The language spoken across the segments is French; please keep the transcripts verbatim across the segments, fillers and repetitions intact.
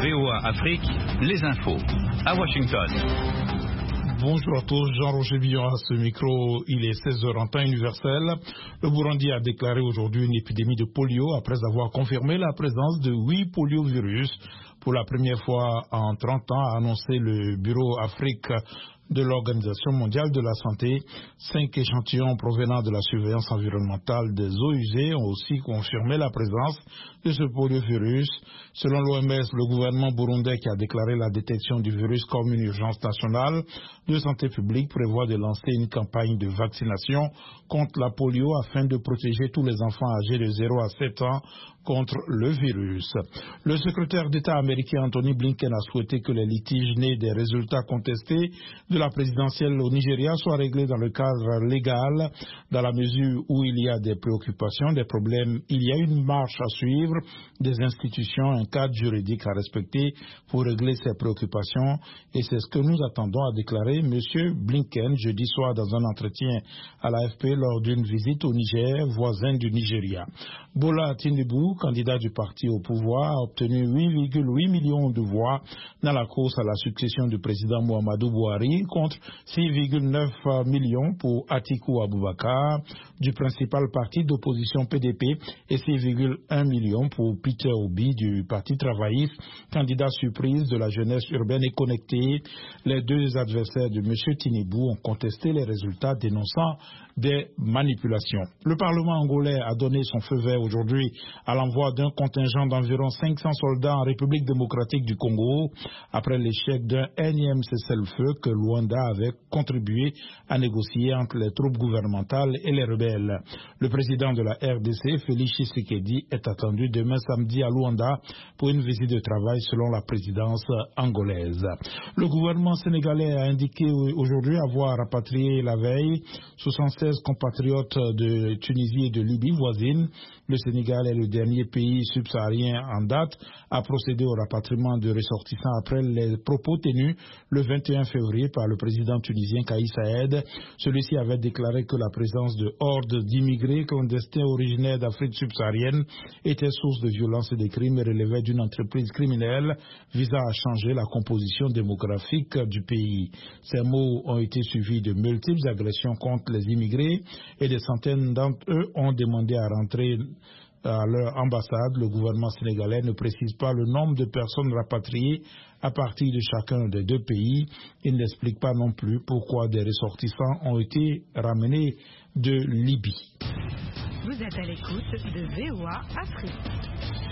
V O A Afrique, les infos. À Washington. Bonjour à tous, Jean-Roger Billon à ce micro, il est seize heures en temps universel. Le Burundi a déclaré aujourd'hui une épidémie de polio après avoir confirmé la présence de huit poliovirus. Pour la première fois en trente ans, a annoncé le Bureau Afrique de l'Organisation mondiale de la santé. Cinq échantillons provenant de la surveillance environnementale des eaux usées ont aussi confirmé la présence de ce poliovirus. Selon l'O M S, le gouvernement burundais qui a déclaré la détection du virus comme une urgence nationale de santé publique prévoit de lancer une campagne de vaccination contre la polio afin de protéger tous les enfants âgés de zéro à sept ans contre le virus. Le secrétaire d'État américain Anthony Blinken a souhaité que les litiges nés des résultats contestés de la présidentielle au Nigeria soient réglés dans le cadre légal, dans la mesure où il y a des préoccupations, des problèmes, il y a une marche à suivre, des institutions, un cadre juridique à respecter pour régler ces préoccupations, et c'est ce que nous attendons, a déclaré M. Blinken jeudi soir dans un entretien à l'A F P lors d'une visite au Niger, voisin du Nigeria. Bola Tinubu, candidat du parti au pouvoir, a obtenu huit virgule huit millions de voix dans la course à la succession du président Muhammadu Buhari contre six virgule neuf millions pour Atiku Abubakar du principal parti d'opposition P D P et six virgule un millions pour Peter Obi du parti travailliste, candidat surprise de la jeunesse urbaine et connectée. Les deux adversaires de M. Tinubu ont contesté les résultats dénonçant des manipulations. Le Parlement angolais a donné son feu vert aujourd'hui à l'envoi d'un contingent d'environ cinq cents soldats en République démocratique du Congo après l'échec d'un énième cessez-le-feu que Luanda avait contribué à négocier entre les troupes gouvernementales et les rebelles. Le président de la R D C, Félix Tshisekedi, est attendu demain samedi à Luanda pour une visite de travail selon la présidence angolaise. Le gouvernement sénégalais a indiqué aujourd'hui avoir rapatrié la veille soixante-seize compatriotes de Tunisie et de Libye voisine. Le Sénégal est le dernier pays subsaharien en date à procéder au rapatriement de ressortissants après les propos tenus le vingt et un février par le président tunisien Kais Saied. Celui-ci avait déclaré que la présence de hordes d'immigrés clandestins originaires d'Afrique subsaharienne était source de violence et de crimes et relevait d'une entreprise criminelle visant à changer la composition démographique du pays. Ces mots ont été suivis de multiples agressions contre les immigrés et des centaines d'entre eux ont demandé à rentrer à leur ambassade. Le gouvernement sénégalais ne précise pas le nombre de personnes rapatriées à partir de chacun des deux pays. Il n'explique pas non plus pourquoi des ressortissants ont été ramenés de Libye. Vous êtes à l'écoute de V O A Afrique.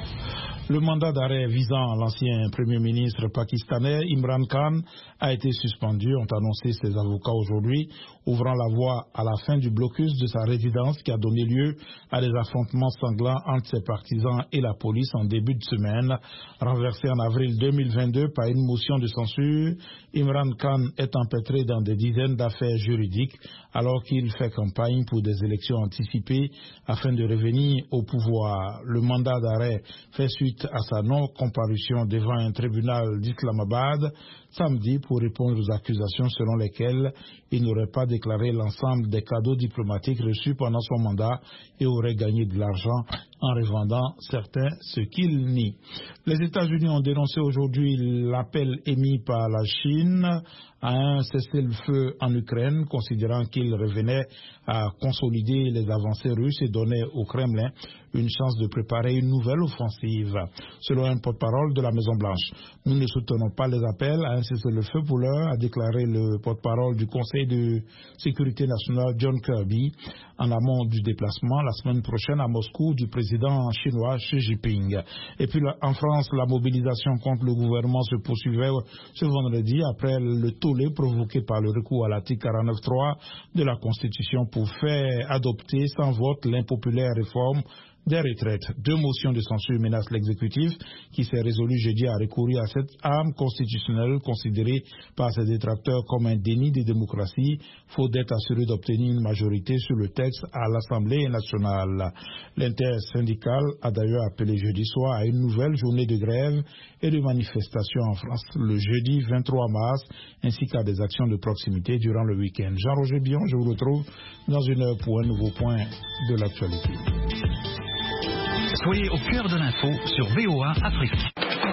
Le mandat d'arrêt visant l'ancien Premier ministre pakistanais Imran Khan a été suspendu, ont annoncé ses avocats aujourd'hui, ouvrant la voie à la fin du blocus de sa résidence qui a donné lieu à des affrontements sanglants entre ses partisans et la police en début de semaine. Renversé en avril deux mille vingt-deux par une motion de censure, Imran Khan est empêtré dans des dizaines d'affaires juridiques alors qu'il fait campagne pour des élections anticipées afin de revenir au pouvoir. Le mandat d'arrêt fait suite à sa non-comparution devant un tribunal d'Islamabad samedi pour répondre aux accusations selon lesquelles il n'aurait pas déclaré l'ensemble des cadeaux diplomatiques reçus pendant son mandat et aurait gagné de l'argent en revendant certains, ce qu'il nie. Les États-Unis ont dénoncé aujourd'hui l'appel émis par la Chine à un cessez-le-feu en Ukraine, considérant qu'il revenait à consolider les avancées russes et donnait au Kremlin une chance de préparer une nouvelle offensive. Selon un porte-parole de la Maison-Blanche, nous ne soutenons pas les appels à un cessez-le-feu pour l'heure, a déclaré le porte-parole du Conseil de sécurité nationale John Kirby en amont du déplacement la semaine prochaine à Moscou du président chinois Xi Jinping. Et puis en France, la mobilisation contre le gouvernement se poursuivait ce vendredi après le tollé provoqué par le recours à l'article quarante-neuf point trois de la Constitution pour faire adopter sans vote l'impopulaire réforme des retraites. Deux motions de censure menacent l'exécutif qui s'est résolu jeudi à recourir à cette arme constitutionnelle considérée par ses détracteurs comme un déni de démocratie, faute d'être assuré d'obtenir une majorité sur le texte à l'Assemblée nationale. L'intersyndicale a d'ailleurs appelé jeudi soir à une nouvelle journée de grève et de manifestation en France le jeudi vingt-trois mars, ainsi qu'à des actions de proximité durant le week-end. Jean-Roger Billon, je vous retrouve dans une heure pour un nouveau point de l'actualité. Soyez au cœur de l'info sur V O A Afrique.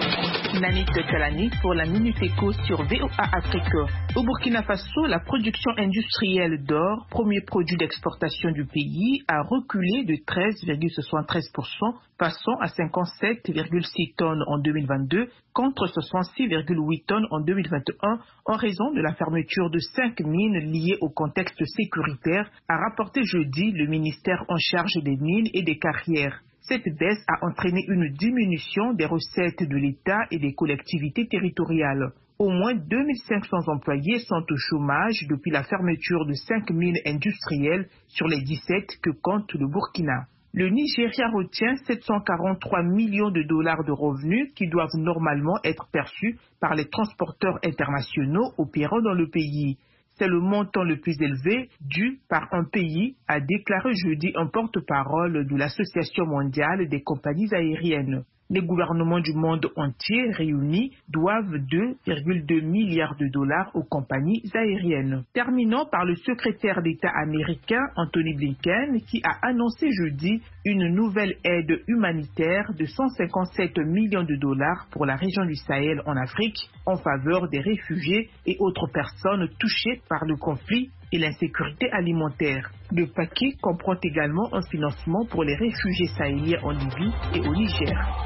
Nanit Kalani pour la Minute Éco sur V O A Afrique. Au Burkina Faso, la production industrielle d'or, premier produit d'exportation du pays, a reculé de treize virgule soixante-treize pour cent, passant à cinquante-sept virgule six tonnes en deux mille vingt-deux contre soixante-six virgule huit tonnes en deux mille vingt et un en raison de la fermeture de cinq mines liées au contexte sécuritaire, a rapporté jeudi le ministère en charge des mines et des carrières. Cette baisse a entraîné une diminution des recettes de l'État et des collectivités territoriales. Au moins deux mille cinq cents employés sont au chômage depuis la fermeture de cinq mines industrielles sur les dix-sept que compte le Burkina. Le Nigeria retient sept cent quarante-trois millions de dollars de revenus qui doivent normalement être perçus par les transporteurs internationaux opérant dans le pays. C'est le montant le plus élevé dû par un pays, a déclaré jeudi un porte-parole de l'Association mondiale des compagnies aériennes. Les gouvernements du monde entier réunis doivent deux virgule deux milliards de dollars aux compagnies aériennes. Terminons par le secrétaire d'État américain Anthony Blinken qui a annoncé jeudi une nouvelle aide humanitaire de cent cinquante-sept millions de dollars pour la région du Sahel en Afrique en faveur des réfugiés et autres personnes touchées par le conflit et l'insécurité alimentaire. Le paquet comprend également un financement pour les réfugiés sahéliens en Libye et au Niger.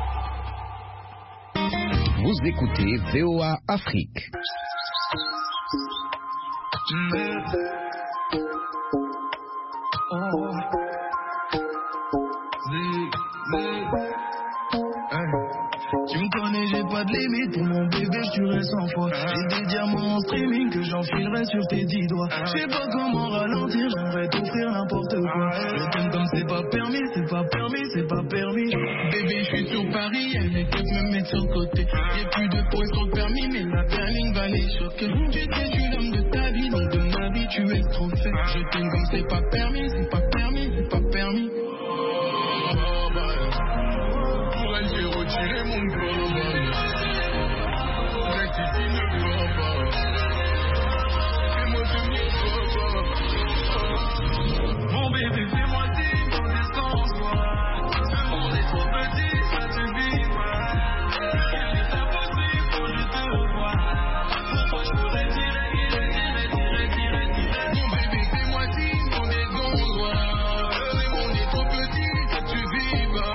Vous écoutez V O A Afrique. Tu me connais, j'ai pas de limite. Pour mon bébé, je tuerai cent fois. J'ai des diamants en streaming que j'enfilerai sur tes dix doigts. Je sais pas comment ralentir, j'aimerais t'offrir n'importe quoi. Je t'aime comme c'est pas permis, c'est pas permis, c'est pas permis. Bébé, je suis sur Paris, elle est peut-être me mettre sur le côté. Y'a plus de points sur le permis, mais la berline va les choquer. Tu sais, je suis l'homme de ta vie, donc de ma vie, tu es trop fait. Je t'aime comme c'est pas permis, c'est pas permis, c'est pas permis. J'ai retiré mon global. Rectifie le global. Fais-moi devenir global. Mon bébé, fais-moi dire dans les sens. Ce monde est trop petit, ça te vit mal. Rien n'est impossible, faut que je te vois. Pourquoi je pourrais tirer, tirer, tirer, tirer, tirer, tirer. Mon bébé, fais-moi dire dans les gonzoirs. Le monde est trop petit, ça te vit mal.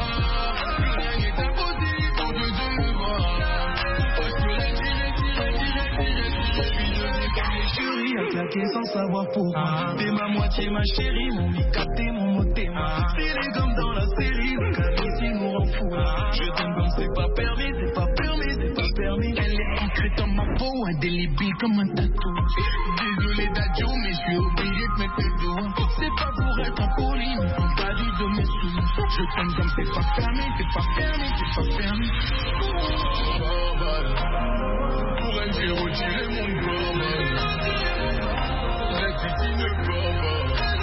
A claqué sans savoir pourquoi. T'es ma moitié, ma chérie, mon mi-capté, mon motéma. C'est comme dans la série, le cas ici nous rend fou. Je t'aime comme c'est pas permis, c'est pas permis, c'est pas permis. Elle est ancrée dans ma peau, indélébile comme un tatou. Désolé d'adieu, mais je suis obligé de mettre le dos. C'est pas pour être impoli, mais faut pas du de mes sous. Je t'aime comme c'est pas permis, c'est pas permis, c'est pas permis. Pour elle, j'ai retiré mon global. Rectifie le global.